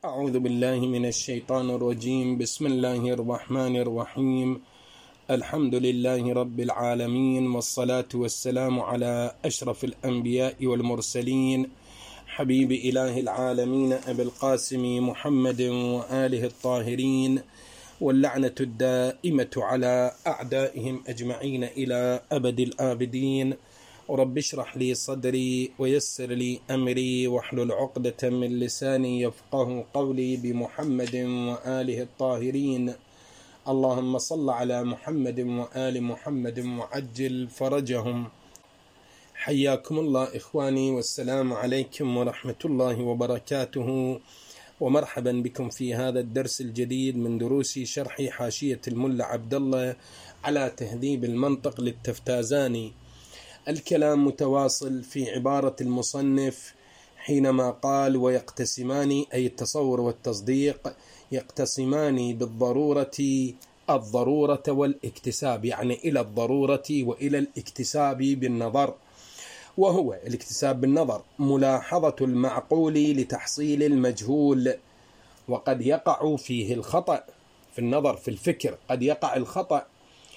أعوذ بالله من الشيطان الرجيم. بسم الله الرحمن الرحيم. الحمد لله رب العالمين، والصلاة والسلام على أشرف الأنبياء والمرسلين، حبيب إله العالمين أبي القاسم محمد وآله الطاهرين، واللعنة الدائمة على أعدائهم أجمعين إلى أبد الآبدين. رب اشرح لي صدري ويسر لي أمري واحلل عقدة من لساني يفقه قولي، بمحمد وآله الطاهرين. اللهم صل على محمد وآل محمد وعجل فرجهم. حياكم الله إخواني، والسلام عليكم ورحمة الله وبركاته، ومرحبا بكم في هذا الدرس الجديد من دروس شرح حاشية الملا عبد الله على تهذيب المنطق للتفتازاني. الكلام متواصل في عبارة المصنف حينما قال: ويقتسمان، أي التصور والتصديق، يقتسمان الضرورة والاكتساب، يعني إلى الضرورة وإلى الاكتساب بالنظر. وهو الاكتساب بالنظر ملاحظة المعقول لتحصيل المجهول، وقد يقع فيه الخطأ في النظر، في الفكر قد يقع الخطأ،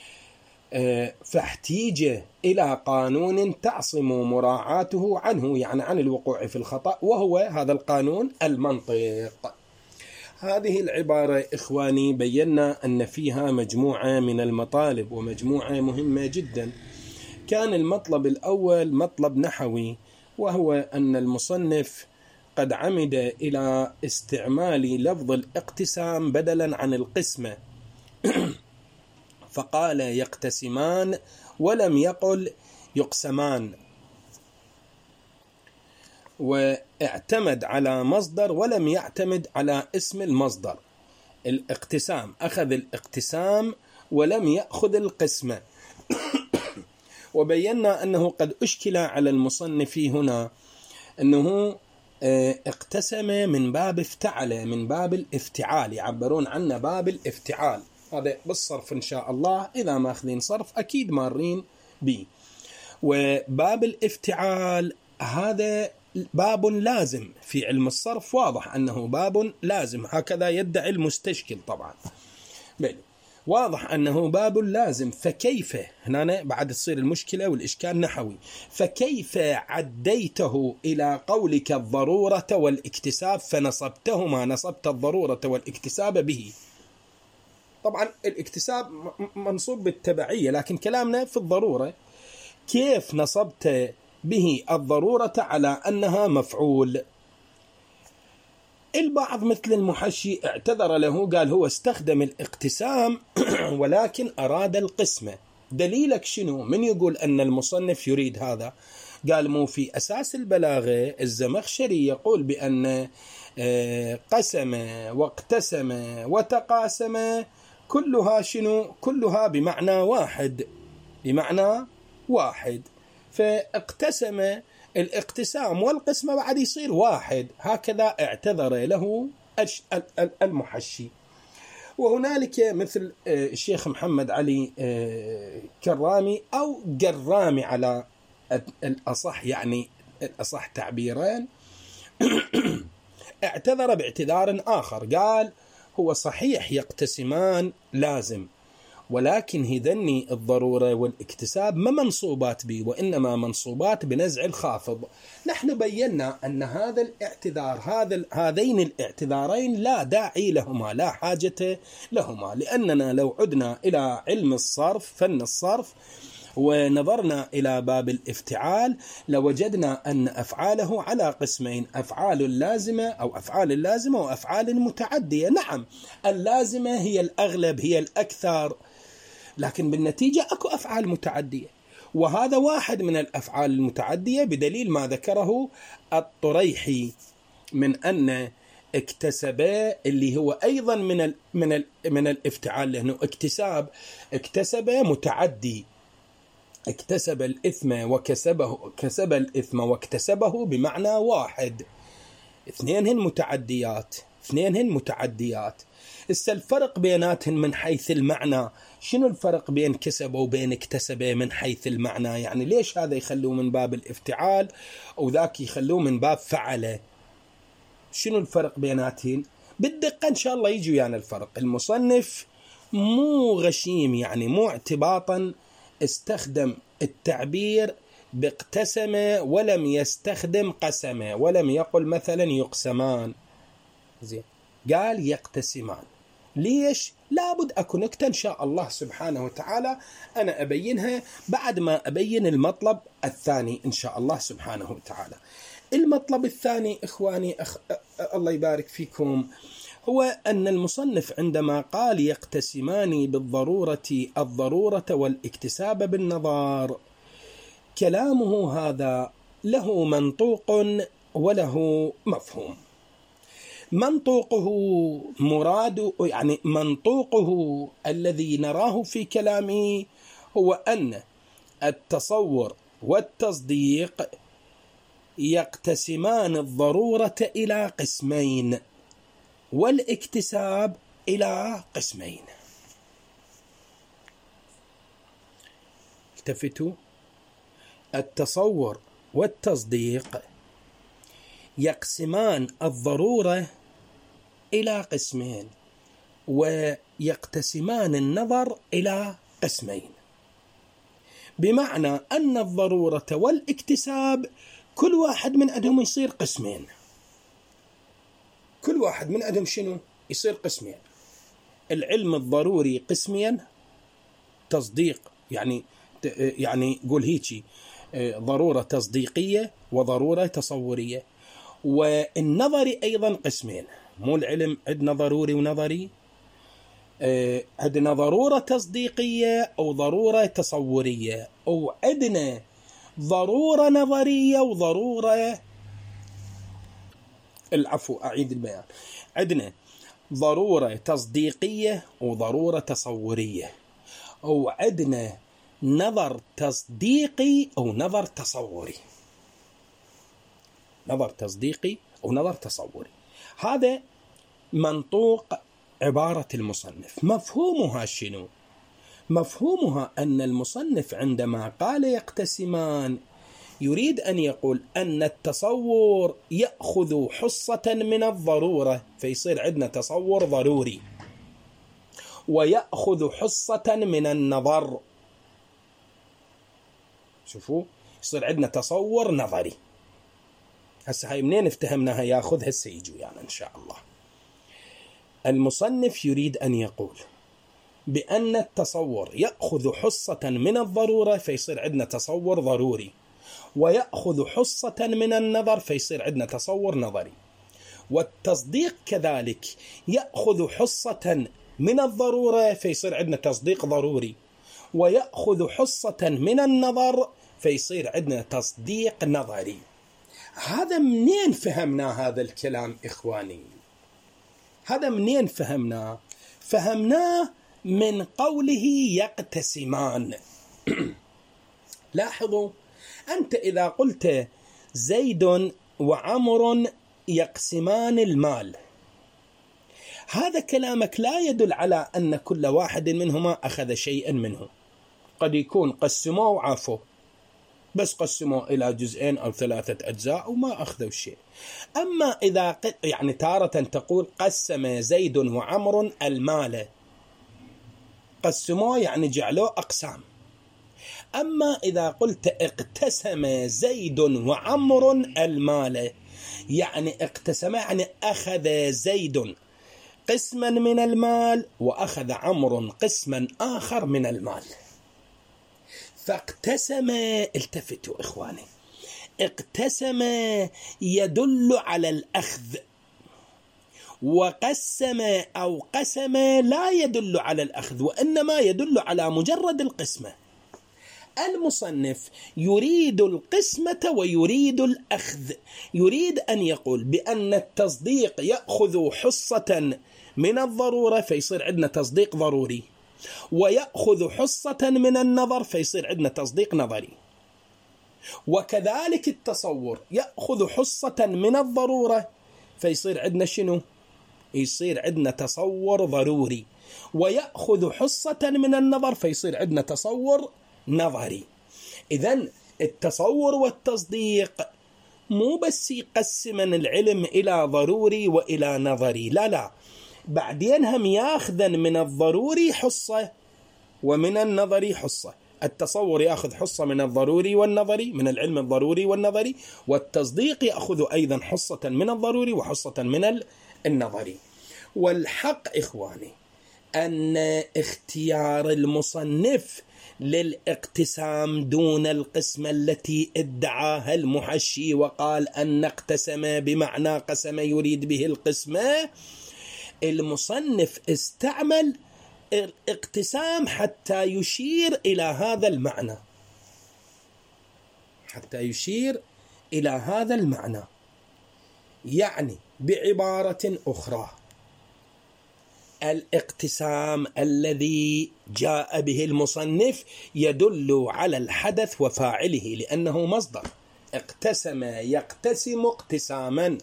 فاحتيج إلى قانون تعصم مراعاته عنه، يعني عن الوقوع في الخطأ، وهو هذا القانون المنطق. هذه العبارة إخواني بينا أن فيها مجموعة من المطالب، ومجموعة مهمة جدا. كان المطلب الأول مطلب نحوي، وهو أن المصنف قد عمد إلى استعمال لفظ الاقتسام بدلا عن القسمة، فقال يقتسمان ولم يقل يقسمان، واعتمد على مصدر ولم يعتمد على اسم المصدر. الاقتسام، أخذ الاقتسام ولم يأخذ القسمة. وبينا أنه قد أشكل على المصنف هنا أنه اقتسم من باب افتعل، من باب الافتعال، يعبرون عنه باب الافتعال. هذا بالصرف إن شاء الله، إذا ما أخذين صرف أكيد مارين به. وباب الافتعال هذا باب لازم في علم الصرف، واضح أنه باب لازم، هكذا يدعي المستشكل طبعا، بل واضح أنه باب لازم. فكيف هنا بعد تصير المشكلة والإشكال نحوي، فكيف عديته إلى قولك الضرورة والاكتساب فنصبتهما، نصبت الضرورة والاكتساب به؟ طبعا الاكتساب منصوب بالتبعية، لكن كلامنا في الضرورة. كيف نصبت به الضرورة على أنها مفعول؟ البعض مثل المحشي اعتذر له، قال هو استخدم الاقتسام ولكن أراد القسمة. دليلك شنو؟ من يقول أن المصنف يريد هذا؟ قال مو في أساس البلاغة الزمخشري يقول بأن قسم واقتسم وتقاسم كلها شنو؟ كلها بمعنى واحد، بمعنى واحد. فاقتسم، الاقتسام والقسمة بعد يصير واحد، هكذا اعتذر له المحشي. وهنالك مثل الشيخ محمد علي كرامي أو قرامي على الأصح، يعني الأصح تعبيرين، اعتذر باعتذار آخر، قال هو صحيح يقتسمان لازم، ولكن هذني الضرورة والاكتساب ما منصوبات به، وإنما منصوبات بنزع الخافض. نحن بينا أن هذا الاعتذار، هذين الاعتذارين لا داعي لهما، لا حاجة لهما، لأننا لو عدنا إلى علم الصرف، فن الصرف، ونظرنا إلى باب الافتعال، لوجدنا أن أفعاله على قسمين: أفعال لازمة أو أفعال اللازمة وأفعال متعدية. نعم، اللازمة هي الأغلب، هي الأكثر، لكن بالنتيجة أكو أفعال متعدية، وهذا واحد من الأفعال المتعدية، بدليل ما ذكره الطريحي من أن اكتسب، اللي هو أيضا من الافتعال، لأنه اكتسب متعدي، اكتسب الإثم وكسبه، كسب الإثم واكتسبه بمعنى واحد، اثنينهن متعديات. الفرق بيناتهن من حيث المعنى، شنو الفرق بين كسب وبين اكتسب من حيث المعنى؟ يعني ليش هذا يخلوه من باب الافتعال وذاك يخلوه من باب فعله؟ شنو الفرق بيناتهن؟ بالدقة إن شاء الله يجي يعني الفرق. المصنف مو غشيم، يعني مو اعتباطا استخدم التعبير باقتسم ولم يستخدم قسم، ولم يقل مثلا يقسمان، زين، قال يقتسمان. ليش؟ لابد أكو نكتة إن شاء الله سبحانه وتعالى أنا أبينها بعد ما أبين المطلب الثاني إن شاء الله سبحانه وتعالى. المطلب الثاني إخواني الله يبارك فيكم هو أن المصنف عندما قال يقتسمان الضرورة والاكتساب بالنظر، كلامه هذا له منطوق وله مفهوم. منطوقه يعني منطوقه الذي نراه في كلامه هو أن التصور والتصديق يقتسمان الضرورة إلى قسمين والاكتساب إلى قسمين. التفتوا، التصور والتصديق يقسمان الضرورة إلى قسمين ويقتسمان النظر إلى قسمين، بمعنى أن الضرورة والاكتساب كل واحد من عندهم يصير قسمين. كل واحد من عندهم شنو؟ يصير قسمين. العلم الضروري قسمين، تصديق يعني قول هيجي ضرورة تصديقية وضرورة تصورية. والنظري أيضا قسمين، مو العلم عندنا ضروري ونظري، عندنا ضرورة تصديقية أو ضرورة تصورية، أو عندنا ضرورة نظرية وضرورة أعيد البيان، عندنا ضرورة تصديقية وضرورة تصورية، أو عندنا نظر تصديقي أو نظر تصوري. نظر تصديقي أو نظر تصوري، هذا منطوق عبارة المصنف. مفهومها شنو؟ مفهومها أن المصنف عندما قال يقتسمان يريد أن يقول أن التصور يأخذ حصة من الضرورة، فيصير عندنا تصور ضروري، ويأخذ حصة من النظر. شوفوا، يصير عندنا تصور نظري. هسه هاي منين افتهمناها؟ ياخذ هسه يجوا يعني إن شاء الله. المصنف يريد أن يقول بأن التصور يأخذ حصة من الضرورة، فيصير عندنا تصور ضروري، ويأخذ حصة من النظر، فيصير عندنا تصور نظري. والتصديق كذلك يأخذ حصة من الضرورة، فيصير عندنا تصديق ضروري، ويأخذ حصة من النظر، فيصير عندنا تصديق نظري. هذا منين فهمنا هذا الكلام إخواني؟ هذا منين فهمناه؟ فهمناه من قوله يقتسمان. لاحظوا، أنت إذا قلت زيد وعمر يقسمان المال، هذا كلامك لا يدل على أن كل واحد منهما أخذ شيئا منه. قد يكون قسموا وعافوا، بس قسموا إلى جزئين أو 3 أجزاء وما أخذوا شيء. أما إذا يعني تارة تقول قسم زيد وعمر المال، قسموا يعني جعلوا أقسام. أما إذا قلت اقتسم زيد وعمر المال، يعني اقتسم يعني أخذ زيد قسما من المال وأخذ عمر قسما آخر من المال. فاقتسم، التفتوا إخواني، اقتسم يدل على الأخذ، وقسم أو قسم لا يدل على الأخذ، وإنما يدل على مجرد القسمة. المصنف يريد القسمة ويريد الأخذ، يريد أن يقول بأن التصديق يأخذ حصة من الضرورة، فيصير عندنا تصديق ضروري، ويأخذ حصة من النظر، فيصير عندنا تصديق نظري. وكذلك التصور يأخذ حصة من الضرورة، فيصير عندنا شنو؟ يصير عندنا تصور ضروري، ويأخذ حصة من النظر، فيصير عندنا تصور نظري. إذن التصور والتصديق مو بس يقسمن العلم إلى ضروري وإلى نظري، لا، بعدين هم ياخذن من الضروري حصة ومن النظري حصة. التصور يأخذ حصة من الضروري والنظري، من العلم الضروري والنظري، والتصديق يأخذ أيضا حصة من الضروري وحصة من النظري. والحق إخواني أن اختيار المصنف للاقتسام دون القسمة التي ادعاها المحشي وقال أن اقتسم بمعنى قسم يريد به القسمة، المصنف استعمل الاقتسام حتى يشير إلى هذا المعنى، حتى يشير إلى هذا المعنى. يعني بعبارة أخرى، الاقتسام الذي جاء به المصنف يدل على الحدث وفاعله لأنه مصدر، اقتسم يقتسم اقتساما،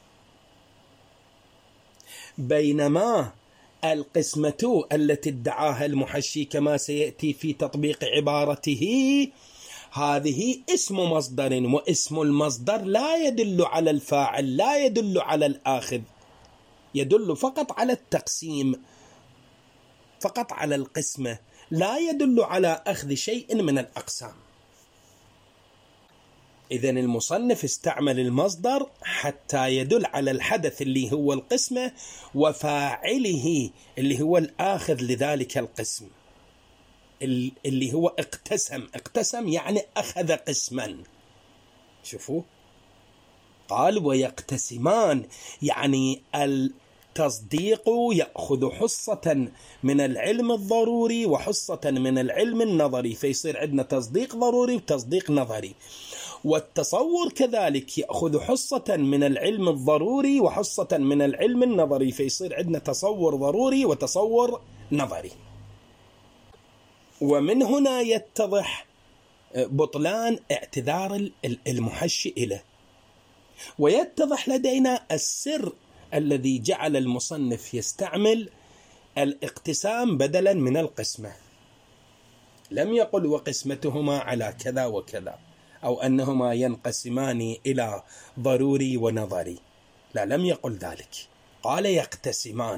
بينما القسمة التي ادعاها المحشي كما سيأتي في تطبيق عبارته هذه اسم مصدر، واسم المصدر لا يدل على الفاعل، لا يدل على الآخذ، يدل فقط على التقسيم، فقط على القسمة، لا يدل على أخذ شيء من الأقسام. إذن المصنف استعمل المصدر حتى يدل على الحدث اللي هو القسمة وفاعله اللي هو الآخذ لذلك القسم اللي هو اقتسم. اقتسم يعني أخذ قسما. شوفوا قال ويقتسمان، يعني التصديق يأخذ حصة من العلم الضروري وحصة من العلم النظري، فيصير عندنا تصديق ضروري وتصديق نظري. والتصور كذلك يأخذ حصة من العلم الضروري وحصة من العلم النظري، فيصير عندنا تصور ضروري وتصور نظري. ومن هنا يتضح بطلان اعتذار المحشي إليه، ويتضح لدينا السر الذي جعل المصنف يستعمل الاقتسام بدلا من القسمة. لم يقل وقسمتهما على كذا وكذا أو أنهما ينقسمان إلى ضروري ونظري، لا، لم يقل ذلك، قال يقتسمان.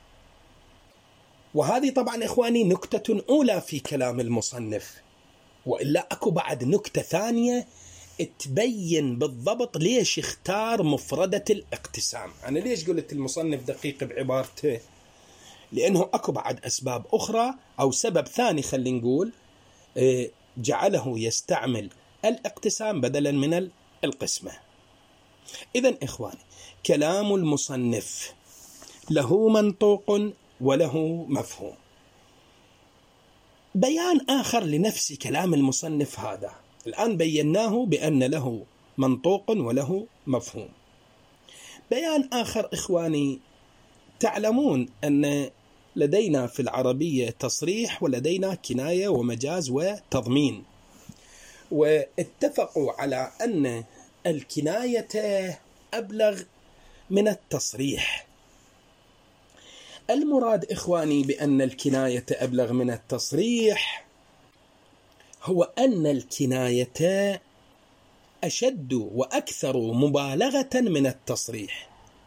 وهذه طبعا إخواني نكتة أولى في كلام المصنف، وإلا أكو بعد نكتة ثانية تبين بالضبط ليش اختار مفردة الاقتسام. أنا ليش قلت المصنف دقيق بعبارته؟ لأنه أكو بعد أسباب أخرى أو سبب ثاني خلينا نقول جعله يستعمل الاقتسام بدلا من القسمة. إذن إخواني كلام المصنف له منطوق وله مفهوم. بيان آخر لنفس كلام المصنف هذا، الآن بيناه بأن له منطوق وله مفهوم. بيان آخر إخواني، تعلمون أن لدينا في العربية تصريح ولدينا كناية ومجاز وتضمين، واتفقوا على أن الكناية أبلغ من التصريح. المراد إخواني بأن الكناية أبلغ من التصريح هو أن الكناية أشد وأكثر مبالغة من التصريح،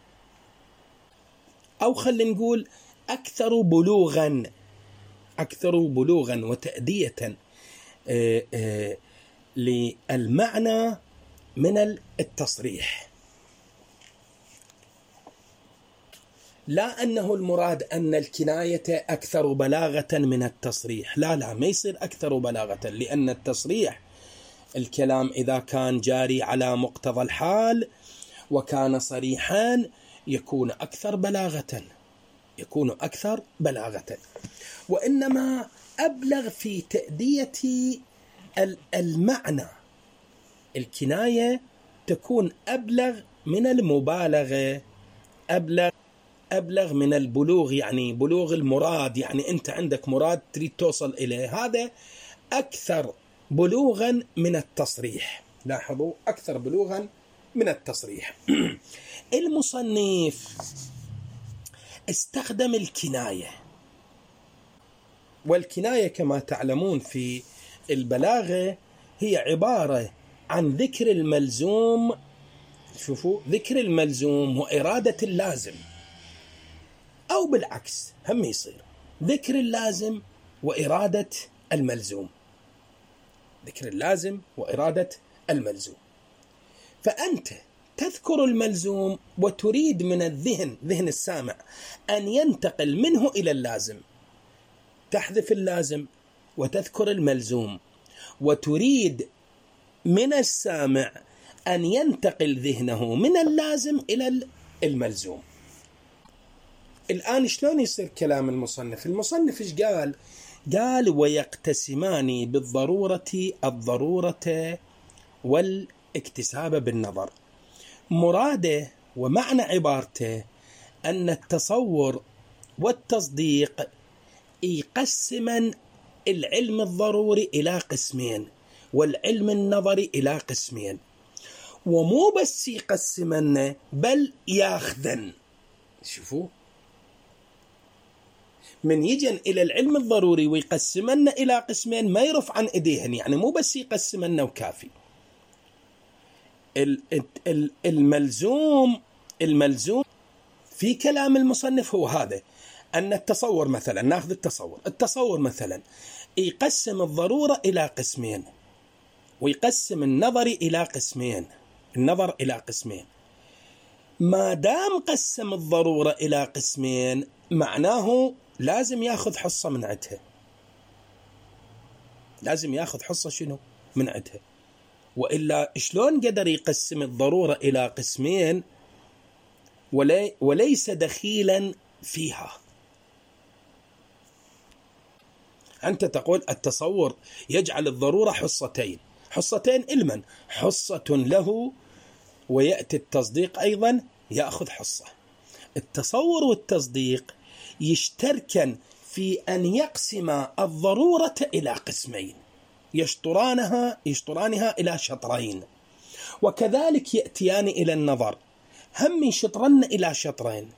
أو خلينا نقول أكثر بلوغا وتأدية للمعنى من التصريح. لا أنه المراد أن الكناية أكثر بلاغة من التصريح، لا، ما يصير أكثر بلاغة، لأن التصريح الكلام إذا كان جاري على مقتضى الحال وكان صريحا يكون أكثر بلاغة، وإنما أبلغ في تأدية المعنى. الكناية تكون أبلغ من المبالغة، أبلغ من البلوغ، يعني بلوغ المراد، يعني أنت عندك مراد تريد توصل إليه، هذا أكثر بلوغا من التصريح. لاحظوا أكثر بلوغا من التصريح. المصنف استخدم الكناية، والكناية كما تعلمون في البلاغة هي عبارة عن ذكر الملزوم شوفوا ذكر الملزوم وإرادة اللازم، أو بالعكس هم يصير ذكر اللازم وإرادة الملزوم، ذكر اللازم وإرادة الملزوم. فأنت تذكر الملزوم وتريد من الذهن، ذهن السامع، أن ينتقل منه إلى اللازم، تحذف اللازم وتذكر الملزوم، وتريد من السامع أن ينتقل ذهنه من اللازم إلى الملزوم. الآن شلون يصير كلام المصنف؟ المصنف إيش قال؟ قال ويقتسمان بالضرورة الضرورة والاكتساب بالنظر. مراده ومعنى عبارته أن التصور والتصديق يقسما العلم الضروري إلى قسمين والعلم النظري إلى قسمين، ومو بس يقسمن بل ياخذن. شوفوا، من يجن إلى العلم الضروري ويقسمن إلى قسمين ما يرفع عن إيديهن، يعني مو بس يقسمن وكافي. الملزوم في كلام المصنف هو هذا، أن التصور مثلا، ناخذ التصور مثلا يقسم الضرورة إلى قسمين ويقسم النظر إلى قسمين. ما دام قسم الضرورة إلى قسمين معناه لازم ياخذ حصة من عندها، لازم ياخذ حصة شنو من عندها، وإلا شلون قدر يقسم الضرورة إلى قسمين وليس دخيلا فيها؟ أنت تقول التصور يجعل الضرورة حصتين علما، حصة له، ويأتي التصديق أيضا يأخذ حصة. التصور والتصديق يشتركن في أن يقسم الضرورة إلى قسمين، يشطرانها إلى شطرين، وكذلك يأتيان إلى النظر، هم يشطرن إلى شطرين.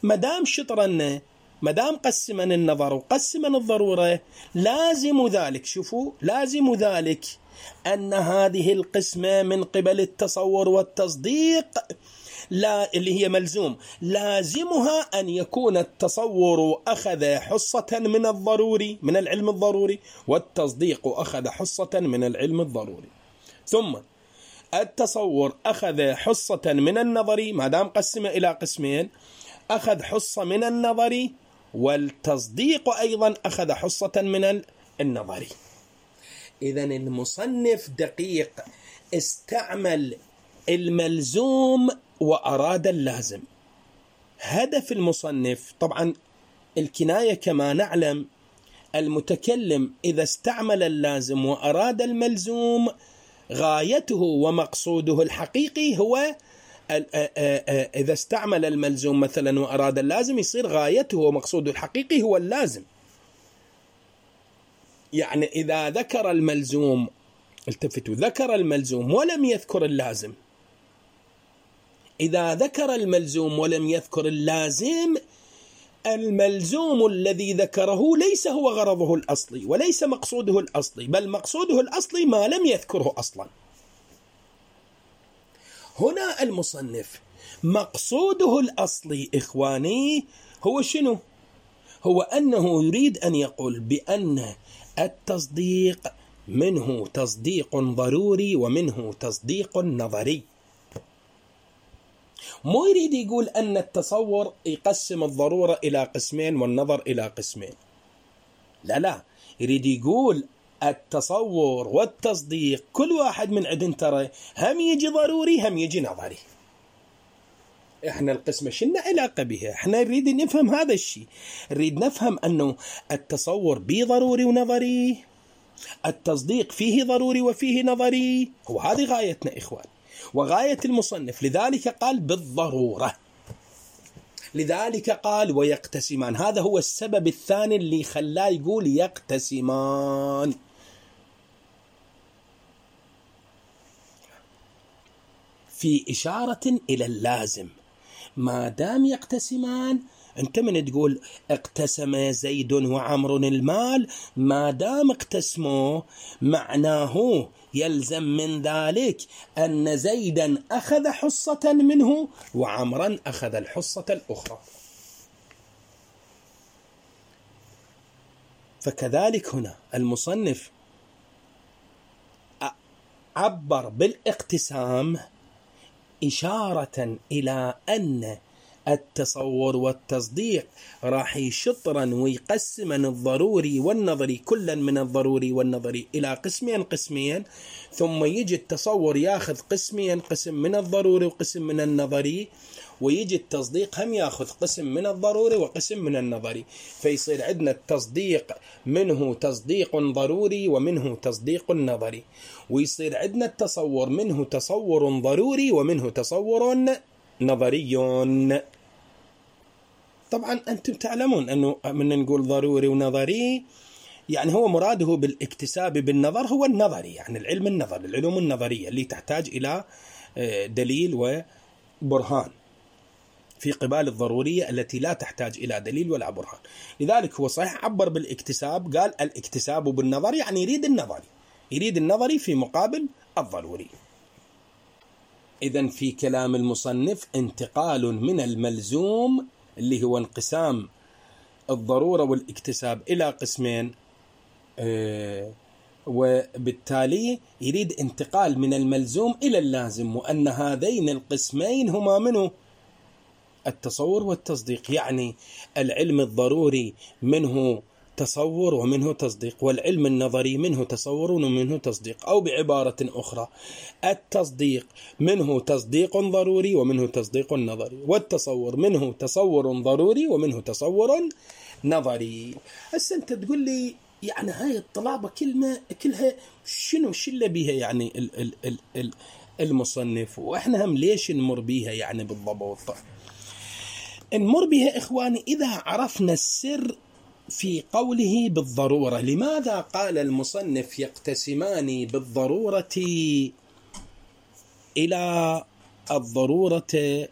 مدام قسمن النظر وقسمن الضرورة، لازم ذلك أن هذه القسمة من قبل التصور والتصديق لا اللي هي ملزوم، لازمها أن يكون التصور أخذ حصة من الضروري من العلم الضروري، والتصديق أخذ حصة من العلم الضروري. ثم التصور أخذ حصة من النظري، ما دام قسم إلى قسمين أخذ حصة من النظري، والتصديق أيضا أخذ حصة من النظري. إذن المصنف دقيق، استعمل الملزوم وأراد اللازم. هدف المصنف طبعا الكناية كما نعلم، المتكلم إذا استعمل اللازم وأراد الملزوم غايته ومقصوده الحقيقي هو إذا استعمل الملزوم مثلا وأراد اللازم، يصير غايته ومقصوده الحقيقي هو اللازم. يعني إذا ذكر الملزوم، التفتوا، ذكر الملزوم ولم يذكر اللازم، إذا ذكر الملزوم ولم يذكر اللازم، الملزوم الذي ذكره ليس هو غرضه الأصلي وليس مقصوده الأصلي، بل مقصوده الأصلي ما لم يذكره أصلا. هنا المصنف مقصوده الأصلي إخواني هو شنو؟ هو أنه يريد أن يقول بأن التصديق منه تصديق ضروري ومنه تصديق نظري. مو يريد يقول أن التصور يقسم الضرورة إلى قسمين والنظر إلى قسمين، لا، يريد يقول التصور والتصديق كل واحد من عندن ترى هم يجي ضروري هم يجي نظري. احنا القسمة شنو علاقة بها؟ احنا نريد نفهم هذا الشيء، نريد نفهم أنه التصور به ضروري ونظري، التصديق فيه ضروري وفيه نظري، وهذه غايتنا إخوان وغاية المصنف. لذلك قال بالضرورة، لذلك قال ويقتسمان. هذا هو السبب الثاني اللي خلاه يقول يقتسمان. في إشارة إلى اللازم، ما دام يقتسمان أنت من تقول اقتسم زيد وعمر المال، ما دام اقتسموا معناه يلزم من ذلك أن زيدا أخذ حصة منه وعمرا أخذ الحصة الأخرى. فكذلك هنا المصنف عبر بالاقتسام إشارة إلى أن التصور والتصديق راح يشطرا ويقسمن الضروري والنظري، كلا من الضروري والنظري إلى قسمين، ثم يجي التصور ياخذ قسمين، قسم من الضروري وقسم من النظري، ويجي التصديق هم ياخذ قسم من الضروري وقسم من النظري، فيصير عندنا التصديق منه تصديق ضروري ومنه تصديق نظري، ويصير عندنا التصور منه تصور ضروري ومنه تصور نظري. طبعا أنتم تعلمون أنه من نقول ضروري ونظري يعني هو مراده بالاكتساب بالنظر هو النظري، يعني العلوم النظرية اللي تحتاج إلى دليل وبرهان في قبال الضرورية التي لا تحتاج إلى دليل ولا برهان. لذلك هو صحيح عبر بالاكتساب، قال الاكتساب بالنظر، يعني يريد النظري في مقابل الضروري. إذن في كلام المصنف انتقال من الملزوم اللي هو انقسام الضرورة والاكتساب إلى قسمين، وبالتالي يريد انتقال من الملزوم إلى اللازم، وأن هذين القسمين هما منه التصور والتصديق، يعني العلم الضروري منه تصور ومنه تصديق، والعلم النظري منه تصور ومنه تصديق، أو بعبارة أخرى التصديق منه تصديق ضروري ومنه تصديق نظري، والتصور منه تصور ضروري ومنه تصور نظري. هسه أنت تقول لي يعني هاي الطلابة كلها شنو بيها يعني المصنف، وإحنا هم ليش نمر بيها يعني بالضبط؟ نمر بها إخواني إذا عرفنا السر في قوله بالضرورة. لماذا قال المصنف يقتسمان بالضرورة إلى الضرورة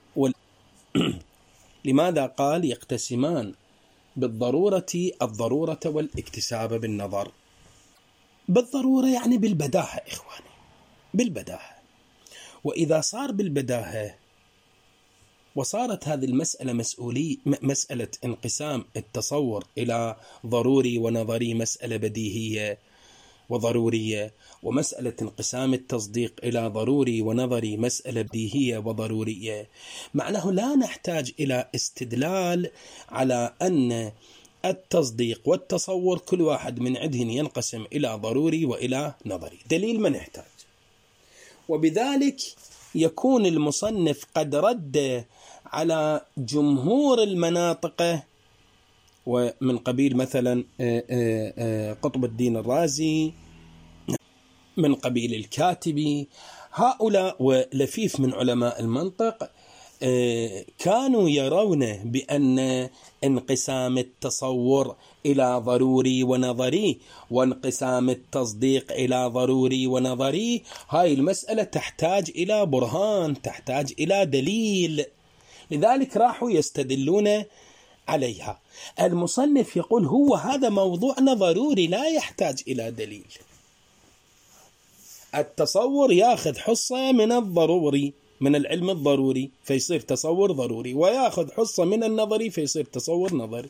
لماذا قال يقتسمان بالضرورة الضرورة والاكتساب بالنظر؟ بالضرورة يعني بالبداهة إخواني، بالبداهة. وإذا صار بالبداهة وصارت هذه المسألة مسألة انقسام التصور إلى ضروري ونظري مسألة بديهية وضرورية، ومسألة انقسام التصديق إلى ضروري ونظري مسألة بديهية وضرورية، معناه لا نحتاج إلى استدلال على أن التصديق والتصور كل واحد من عندهن ينقسم إلى ضروري وإلى نظري، دليل ما نحتاج. وبذلك يكون المصنف قد رد على جمهور المناطق، ومن قبيل مثلا قطب الدين الرازي، من قبيل الكاتبي، هؤلاء ولفيف من علماء المنطق كانوا يرون بأن انقسام التصور إلى ضروري ونظري وانقسام التصديق إلى ضروري ونظري هاي المسألة تحتاج إلى برهان، تحتاج إلى دليل، لذلك راحوا يستدلون عليها. المصنف يقول هو هذا موضوعنا ضروري لا يحتاج إلى دليل. التصور ياخذ حصة من الضروري من العلم الضروري فيصير تصور ضروري، وياخذ حصة من النظري فيصير تصور نظري.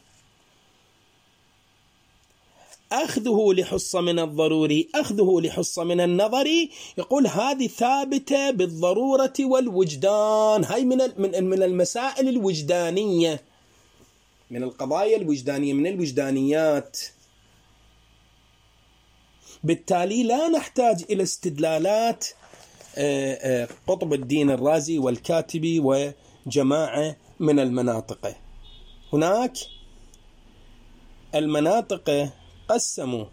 أخذه لحصة من الضروري أخذه لحصة من النظري، يقول هذه ثابتة بالضرورة والوجدان، هاي من المسائل الوجدانية، من القضايا الوجدانية، من الوجدانيات. بالتالي لا نحتاج إلى استدلالات قطب الدين الرازي والكاتبي وجماعة من المناطق. هناك المناطق قسموا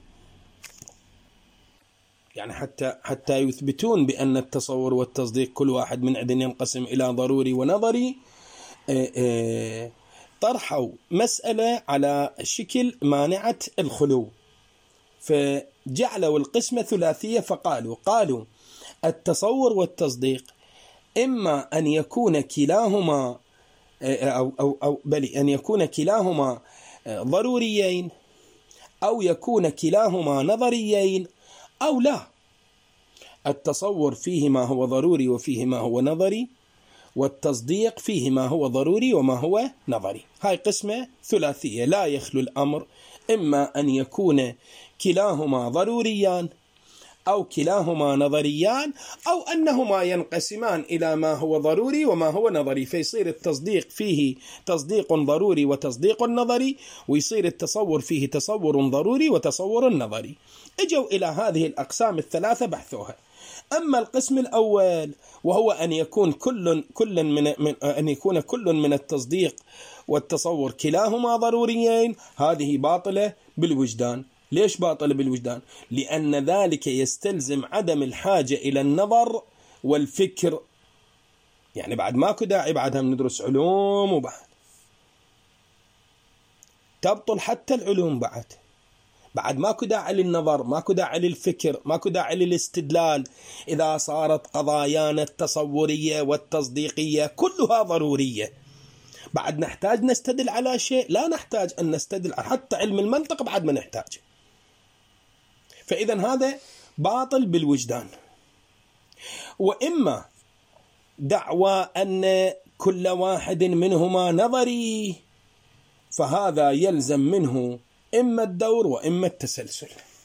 يعني حتى يثبتون بأن التصور والتصديق كل واحد من عندهم ينقسم إلى ضروري ونظري، طرحوا مسألة على شكل مانعة الخلو، فجعلوا القسمة ثلاثية، فقالوا التصور والتصديق إما أن يكون كلاهما بل أن يكون كلاهما ضروريين، أو يكون كلاهما نظريين، أو لا، التصور فيه ما هو ضروري وفيه ما هو نظري، والتصديق فيه ما هو ضروري وما هو نظري. هاي قسمة ثلاثية، لا يخلو الأمر إما أن يكون كلاهما ضروريان أو كلاهما نظريان، أو أنهما ينقسمان إلى ما هو ضروري وما هو نظري، فيصير التصديق فيه تصديق ضروري وتصديق نظري، ويصير التصور فيه تصور ضروري وتصور نظري. اجوا إلى هذه الأقسام الثلاثة بحثوها. أما القسم الأول وهو أن يكون كل من التصديق والتصور كلاهما ضروريين، هذه باطلة بالوجدان. ليش باطل بالوجدان؟ لأن ذلك يستلزم عدم الحاجة إلى النظر والفكر. يعني بعد ماكو داعي بعدها ندرس علوم، وبعد تبطل حتى العلوم، بعد ماكو داعي للنظر، ماكو داعي للفكر، ماكو داعي للاستدلال. إذا صارت قضايانا التصورية والتصديقية كلها ضرورية، بعد نحتاج نستدل على شيء؟ لا نحتاج أن نستدل، حتى علم المنطق بعد ما نحتاج. فإذا هذا باطل بالوجدان. وإما دعوى أن كل واحد منهما نظري، فهذا يلزم منه إما الدور وإما التسلسل.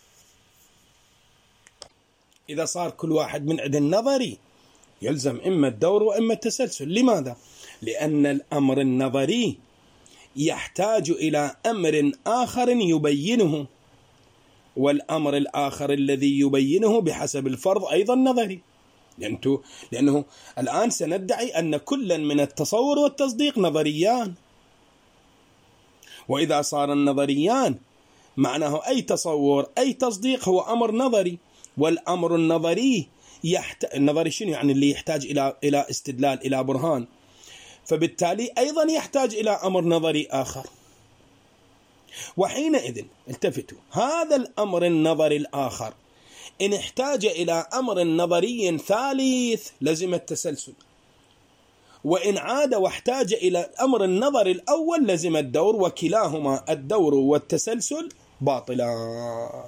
إذا صار كل واحد من عند النظري يلزم إما الدور وإما التسلسل. لماذا؟ لأن الأمر النظري يحتاج إلى أمر آخر يبينه، والأمر الآخر الذي يبينه بحسب الفرض أيضا نظري. لأنه الآن سندعي أن كلا من التصور والتصديق نظريان، وإذا صار النظريان معناه أي تصور أي تصديق هو أمر نظري، والأمر النظري النظري شنو يعني؟ اللي يحتاج إلى استدلال، إلى برهان، فبالتالي أيضا يحتاج إلى أمر نظري آخر. وحينئذ التفتوا، هذا الأمر النظري الآخر إن احتاج إلى أمر نظري ثالث لزم التسلسل، وإن عاد واحتاج إلى الأمر النظري الأول لزم الدور، وكلاهما الدور والتسلسل باطلان.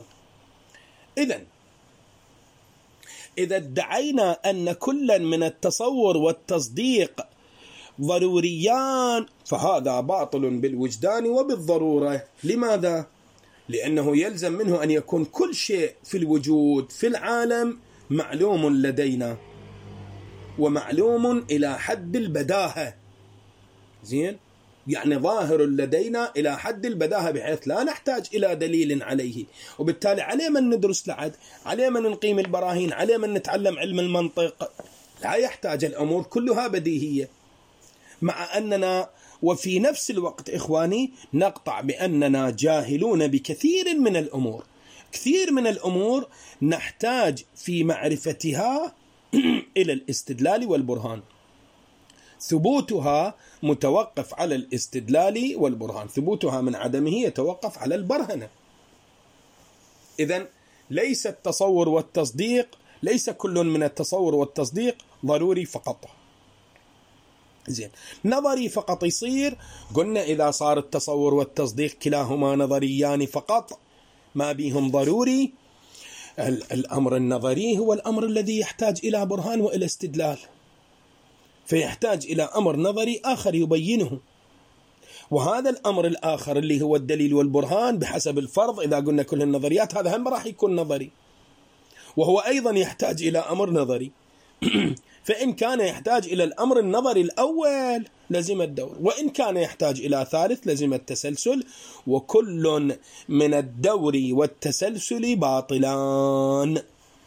إذا ادعينا أن كلا من التصور والتصديق ضروريان، فهذا باطل بالوجدان وبالضرورة. لماذا؟ لأنه يلزم منه أن يكون كل شيء في الوجود في العالم معلوم لدينا، ومعلوم إلى حد البداهة. زين؟ يعني ظاهر لدينا إلى حد البداهة، بحيث لا نحتاج إلى دليل عليه، وبالتالي عليه من ندرس لعد، عليه من نقيم البراهين، عليه من نتعلم علم المنطق. لا يحتاج، الأمور كلها بديهية. مع أننا وفي نفس الوقت إخواني نقطع بأننا جاهلون بكثير من الأمور. كثير من الأمور نحتاج في معرفتها إلى الاستدلال والبرهان، ثبوتها متوقف على الاستدلال والبرهان، ثبوتها من عدمه يتوقف على البرهنة. إذن ليس التصور والتصديق، ليس كل من التصور والتصديق ضروري فقط. زين، نظري فقط يصير، قلنا إذا صار التصور والتصديق كلاهما نظريان فقط ما بيهم ضروري. الأمر النظري هو الأمر الذي يحتاج إلى برهان وإلى استدلال، فيحتاج إلى أمر نظري آخر يبينه، وهذا الأمر الآخر اللي هو الدليل والبرهان بحسب الفرض. إذا قلنا كل النظريات هذا هم راح يكون نظري، وهو أيضا يحتاج إلى أمر نظري. فإن كان يحتاج إلى الأمر النظري الأول لزم الدور، وإن كان يحتاج إلى ثالث لزم التسلسل، وكل من الدور والتسلسل باطلان.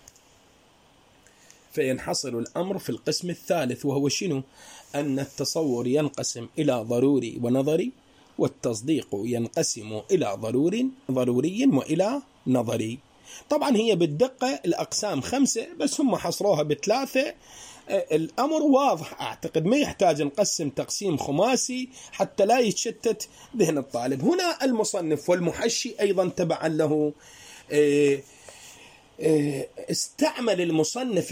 فينحصر الأمر في القسم الثالث، وهو شنو؟ أن التصور ينقسم إلى ضروري ونظري، والتصديق ينقسم إلى ضروري وإلى نظري. طبعا هي بالدقة الأقسام 5، بس هم حصروها ب3. الأمر واضح، أعتقد ما يحتاج نقسم تقسيم خماسي حتى لا يتشتت ذهن الطالب. هنا المصنف والمحشي أيضا تبعا له استعمل المصنف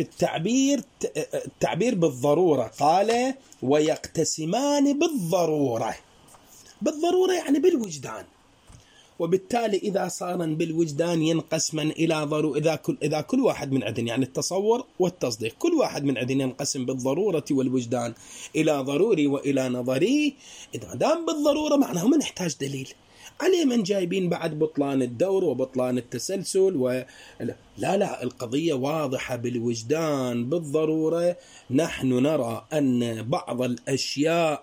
التعبير بالضرورة، قال ويقتسمان بالضرورة. بالضرورة يعني بالوجدان، وبالتالي إذا صار بالوجدان ينقسم إلى ضرورة. إذا كل واحد من عندنا يعني التصور والتصديق، كل واحد من عندنا ينقسم بالضرورة والوجدان إلى ضروري وإلى نظري. إذا دام بالضرورة معناه ما نحتاج دليل عليه، من جايبين بعد بطلان الدور وبطلان التسلسل لا القضية واضحة بالوجدان بالضرورة. نحن نرى أن بعض الأشياء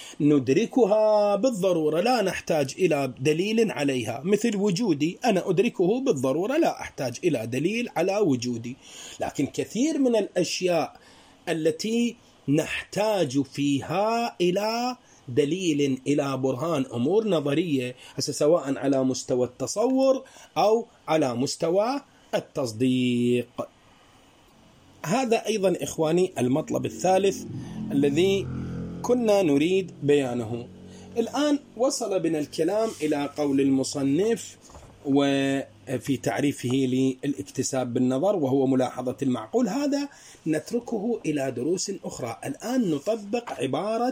ندركها بالضرورة لا نحتاج إلى دليل عليها، مثل وجودي أنا أدركه بالضرورة لا أحتاج إلى دليل على وجودي. لكن كثير من الأشياء التي نحتاج فيها إلى دليل إلى برهان، أمور نظرية سواء على مستوى التصور أو على مستوى التصديق. هذا أيضا إخواني المطلب الثالث الذي كنا نريد بيانه. الآن وصل بنا الكلام إلى قول المصنف وفي تعريفه للاكتساب بالنظر وهو ملاحظة المعقول. هذا نتركه إلى دروس أخرى. الآن نطبق عبارة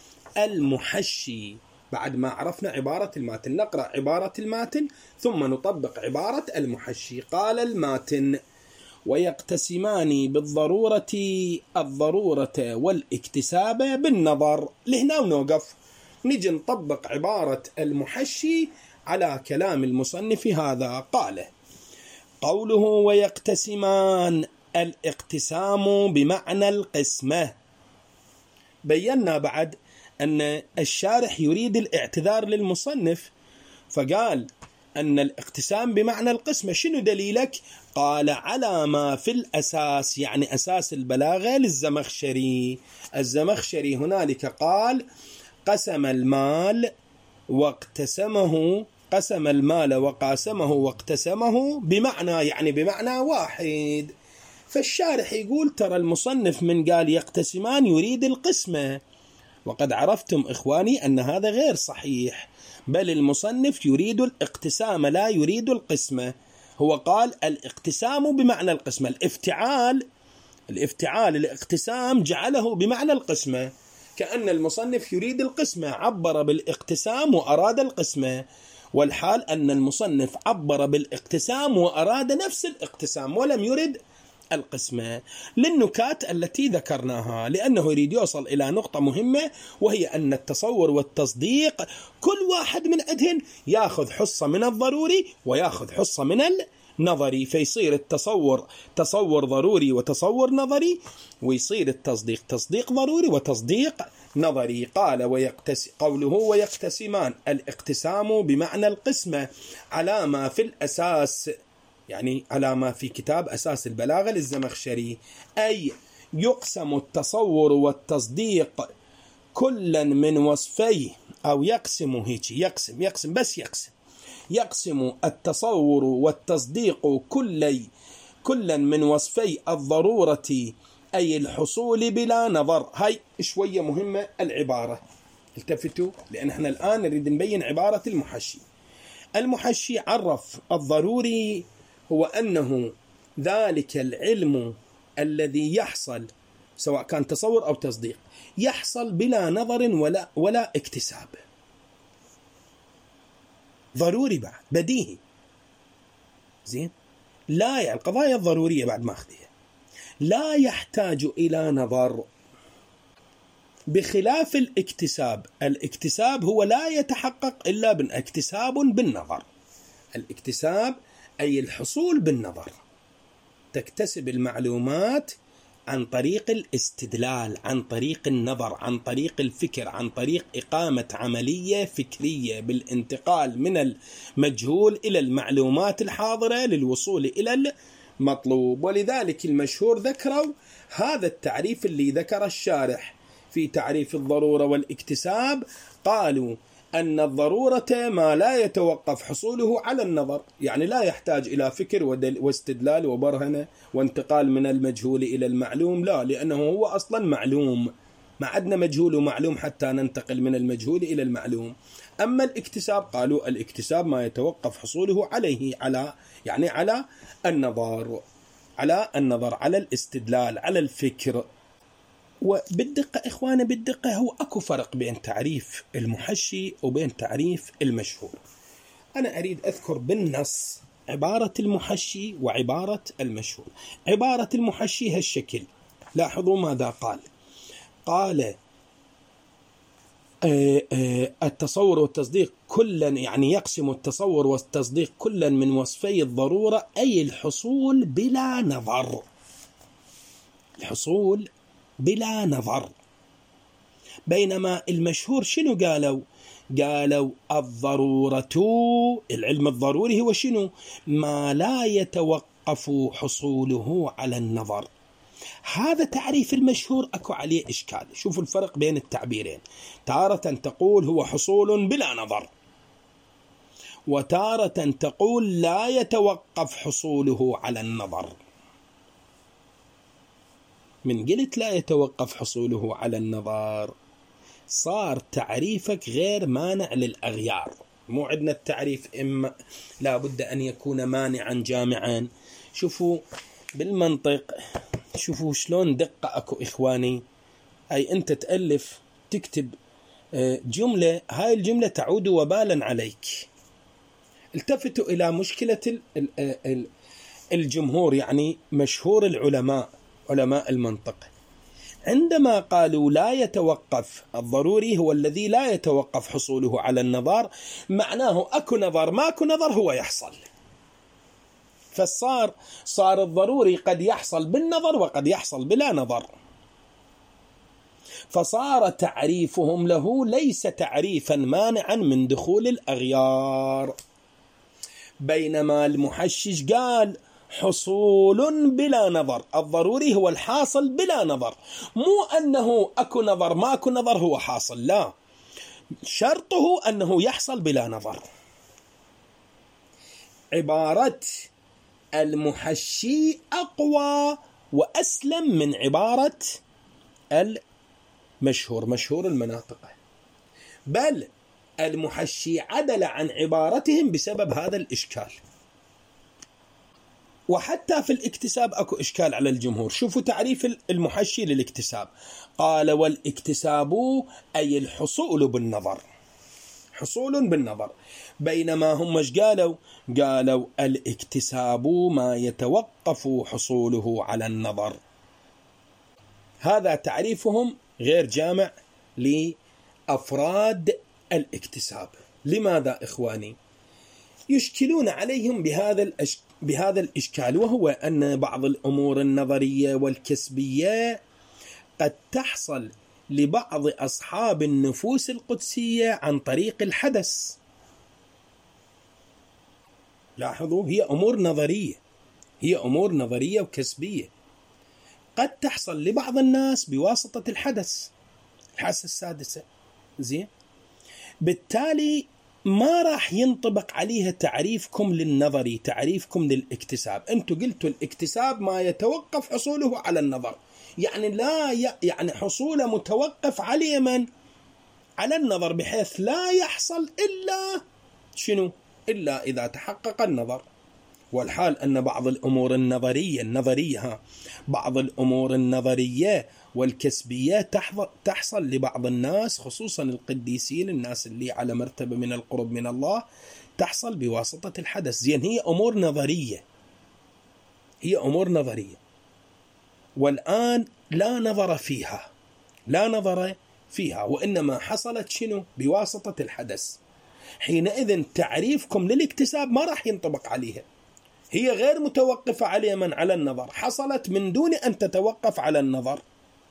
المحشي بعد ما عرفنا عبارة الماتن. نقرأ عبارة الماتن ثم نطبق عبارة المحشي. قال الماتن ويقتسمان بالضرورة الضرورة والاكتساب بالنظر. لهنا ونوقف، نجي نطبق عبارة المحشي على كلام المصنف هذا. قال قوله ويقتسمان الاقتسام بمعنى القسمة. بينا بعد أن الشارح يريد الاعتذار للمصنف فقال أن الاقتسام بمعنى القسمة. شنو دليلك؟ قال على ما في الأساس، يعني أساس البلاغة للزمخشري. الزمخشري هنالك قال قسم المال واقتسمه، قسم المال وقاسمه واقتسمه بمعنى، يعني بمعنى واحد. فالشارح يقول ترى المصنف من قال يقتسمان يريد القسمة، وقد عرفتم إخواني أن هذا غير صحيح، بل المصنف يريد الاقتسام لا يريد القسمة. هو قال الاقتسام بمعنى القسمة. الافتعال الاقتسام جعله بمعنى القسمة، كأن المصنف يريد القسمة، عبر بالاقتسام وأراد القسمة، والحال أن المصنف عبر بالاقتسام وأراد نفس الاقتسام ولم يرد القسمة، للنكات التي ذكرناها، لأنه يريد يوصل إلى نقطة مهمة، وهي أن التصور والتصديق كل واحد من عندهن يأخذ حصة من الضروري ويأخذ حصة من النظري، فيصير التصور تصور ضروري وتصور نظري، ويصير التصديق تصديق ضروري وتصديق نظري. قال قوله ويقتسمان الاقتسام بمعنى القسمة على ما في الأساس، يعني على ما في كتاب أساس البلاغة للزمخشري، أي يقسم التصور والتصديق كلا من وصفيه، أو يقسم هيك يقسم التصور والتصديق كلا من وصفي الضرورة أي الحصول بلا نظر. هاي شوية مهمة العبارة، التفتوا، لأن احنا الآن نريد نبين عبارة المحشي. المحشي عرف الضروري هو أنه ذلك العلم الذي يحصل سواء كان تصور أو تصديق يحصل بلا نظر ولا اكتساب. ضروري بعد بديهي زين، لا يعني القضايا الضرورية بعد ما أخذها لا يحتاج إلى نظر، بخلاف الاكتساب. الاكتساب هو لا يتحقق إلا باكتساب بالنظر. الاكتساب أي الحصول بالنظر، تكتسب المعلومات عن طريق الاستدلال، عن طريق النظر، عن طريق الفكر، عن طريق إقامة عملية فكرية بالانتقال من المجهول إلى المعلومات الحاضرة للوصول إلى المطلوب. ولذلك المشهور ذكروا هذا التعريف اللي ذكر الشارح في تعريف الضرورة والاكتساب، قالوا أن الضرورة ما لا يتوقف حصوله على النظر، يعني لا يحتاج إلى فكر واستدلال وبرهنة وانتقال من المجهول إلى المعلوم، لا، لأنه هو أصلا معلوم. ما عندنا مجهول ومعلوم حتى ننتقل من المجهول إلى المعلوم. أما الاكتساب قالوا الاكتساب ما يتوقف حصوله عليه على النظر، على الاستدلال، على الفكر. وبالدقة إخواني بالدقة، هو أكو فرق بين تعريف المحشي وبين تعريف المشهور. أنا أريد أذكر بالنص عبارة المحشي وعبارة المشهور. عبارة المحشي هالشكل، لاحظوا ماذا قال التصور والتصديق كلا، يعني يقسم التصور والتصديق كلا من وصفي الضرورة، أي الحصول بلا نظر. الحصول بلا نظر. بينما المشهور شنو قالوا الضرورة، العلم الضروري هو شنو؟ ما لا يتوقف حصوله على النظر. هذا تعريف المشهور أكو عليه إشكال. شوفوا الفرق بين التعبيرين، تارة تقول هو حصول بلا نظر، وتارة تقول لا يتوقف حصوله على النظر. من قلت لا يتوقف حصوله على النظر صار تعريفك غير مانع للأغيار. مو عندنا التعريف إما لا بد أن يكون مانعا جامعا. شوفوا بالمنطق، شوفوا شلون دقة أكو إخواني. أي أنت تألف تكتب جملة، هاي الجملة تعود وبالا عليك. التفتوا إلى مشكلة الجمهور، يعني مشهور العلماء، علماء المنطق، عندما قالوا لا يتوقف، الضروري هو الذي لا يتوقف حصوله على النظر، معناه أكو نظر ماكو نظر هو يحصل. فصار الضروري قد يحصل بالنظر وقد يحصل بلا نظر، فصار تعريفهم له ليس تعريفا مانعا من دخول الأغيار. بينما المحشش قال حصول بلا نظر، الضروري هو الحاصل بلا نظر، مو أنه أكو نظر ماكو نظر هو حاصل، لا، شرطه أنه يحصل بلا نظر. عبارة المحشي أقوى وأسلم من عبارة المشهور، مشهور المناطق، بل المحشي عدل عن عبارتهم بسبب هذا الإشكال. وحتى في الاكتساب أكو إشكال على الجمهور. شوفوا تعريف المحشي للاكتساب، قال والاكتساب أي الحصول بالنظر، حصول بالنظر. بينما هم مش قالوا الاكتساب ما يتوقف حصوله على النظر. هذا تعريفهم غير جامع لأفراد الاكتساب. لماذا إخواني؟ يشكلون عليهم بهذا الإشكال، وهو أن بعض الأمور النظرية والكسبية قد تحصل لبعض أصحاب النفوس القدسية عن طريق الحدث. لاحظوا، هي أمور نظرية وكسبية قد تحصل لبعض الناس بواسطة الحدث، الحاسة السادسة. زين، بالتالي ما راح ينطبق عليها تعريفكم للنظري، تعريفكم للاكتساب. أنتوا قلتوا الاكتساب ما يتوقف حصوله على النظر، يعني يعني حصوله متوقف على من؟ على النظر، بحيث لا يحصل إلا شنو؟ إلا إذا تحقق النظر. والحال أن بعض الأمور النظرية بعض الأمور النظرية والكسبية تحصل لبعض الناس، خصوصا القديسين، الناس اللي على مرتبة من القرب من الله، تحصل بواسطة الحدث. زين، هي أمور نظرية، والآن لا نظر فيها، وإنما حصلت شنو؟ بواسطة الحدث. حينئذ تعريفكم للاكتساب ما راح ينطبق عليها، هي غير متوقفة على من؟ على النظر، حصلت من دون أن تتوقف على النظر.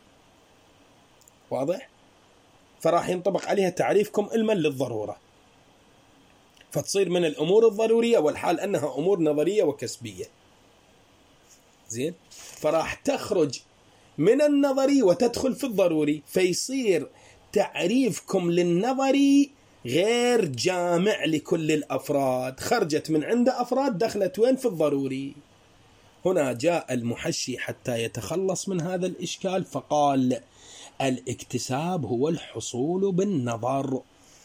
واضح؟ فراح ينطبق عليها تعريفكم علما للضرورة، فتصير من الأمور الضرورية، والحال أنها أمور نظرية وكسبية. زين، فراح تخرج من النظري وتدخل في الضروري، فيصير تعريفكم للنظري غير جامع لكل الأفراد، خرجت من عند أفراد دخلت وين؟ في الضروري. هنا جاء المحشي حتى يتخلص من هذا الإشكال، فقال الاكتساب هو الحصول بالنظر.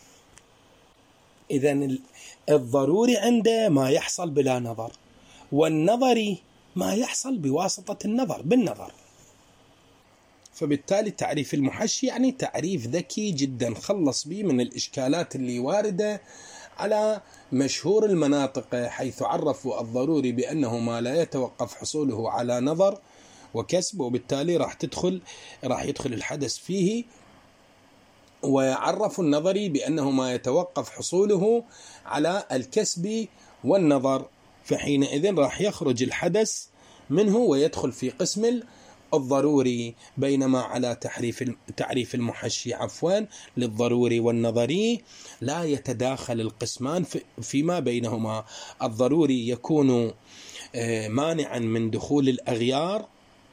إذن الضروري عنده ما يحصل بلا نظر، والنظري ما يحصل بواسطة النظر بالنظر. فبالتالي تعريف المحشي يعني تعريف ذكي جدا، خلص به من الإشكالات اللي واردة على مشهور المناطق، حيث عرفوا الضروري بأنه ما لا يتوقف حصوله على نظر وكسب، وبالتالي راح يدخل الحدث فيه. وعرفوا النظري بأنه ما يتوقف حصوله على الكسب والنظر، فحينئذ راح يخرج الحدث منه ويدخل في قسم الضروري. بينما على تعريف المحشي للضروري والنظري لا يتداخل القسمان فيما بينهما. الضروري يكون مانعا من دخول الأغيار،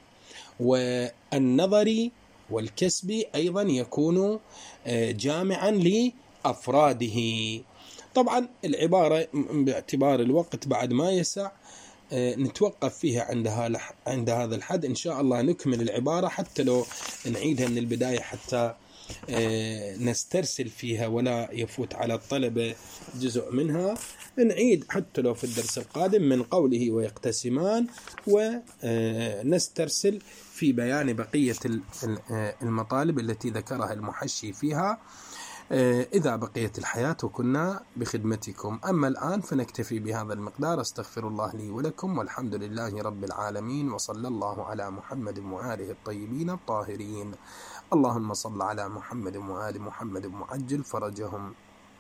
والنظري والكسبي أيضا يكون جامعا لأفراده. طبعا العبارة باعتبار الوقت بعد ما يسع نتوقف فيها عند هذا الحد. إن شاء الله نكمل العبارة حتى لو نعيدها من البداية حتى نسترسل فيها ولا يفوت على الطلبة جزء منها. نعيد حتى لو في الدرس القادم من قوله ويقتسمان، ونسترسل في بيان بقية المطالب التي ذكرها المحشي فيها إذا بقيت الحياة وكنا بخدمتكم. أما الآن فنكتفي بهذا المقدار. استغفر الله لي ولكم، والحمد لله رب العالمين، وصلى الله على محمد وآله الطيبين الطاهرين. اللهم صل على محمد وآل محمد معجل فرجهم